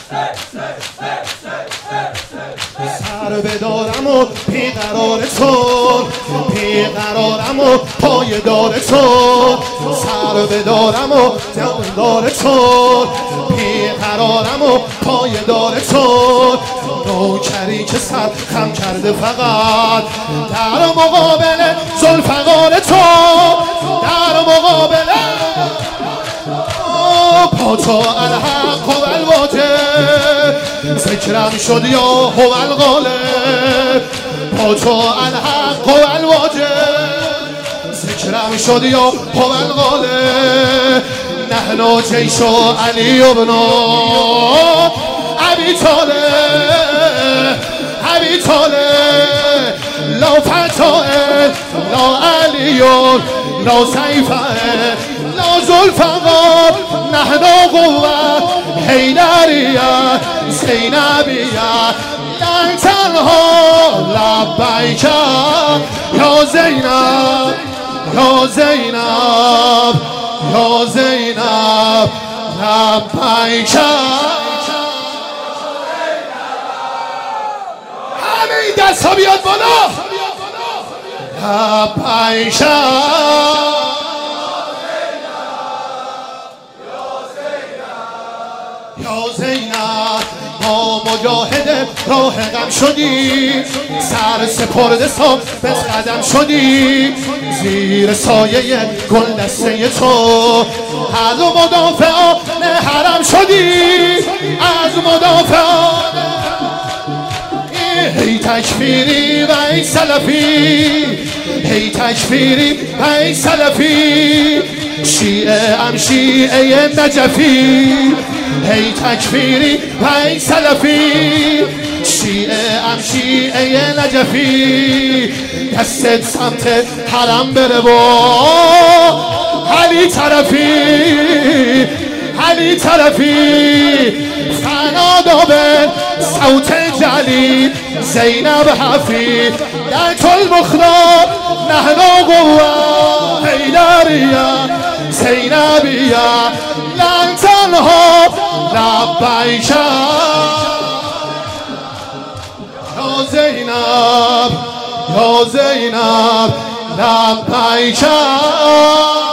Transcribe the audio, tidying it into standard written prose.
سر بدارم و بیقرار چون بیقرارم و پایدار چون سر بدارم و جاندار چون بیقرارم و پایدار چون نوکری که سر خم کرده فقط در مقابل ذوالفقار تو در مقابل پاچا الحق و الواجب ذکرم شد یا هو الغالب پاچا الحق و الواجب ذکرم شد یا هو الغالب نحن جیش علی ابن ابی طالب ابی طالب لا فتائل لا علی لا سیفه لا ذوالفقار نحن قوة حیدریه زینبیه لن تنها لبیک یا زینب یا زینب یا زینب لبیک همه دست ها بیاد بالا لبیک یا زینب ما مجاهد راه غم شدیم سر سپرده ثابت قدم شدیم زیر سایه گل دسته تو از مدافعان حرم شدیم از مدافعان هی تکفیری و ای سلفی هی تکفیری و ای سلفی شیعه ام شیعه نجفی هی تکفیری و ای سلفی شیعه ام شیعه نجفی دستت سمت حرم بره با علی طرفی علی طرفی فنادا به صوت جلیل زینب حفی در طول مخناب نحن قوة حیدریه زینبیه لن تنها لبیک یا زینب یا زینب لبیک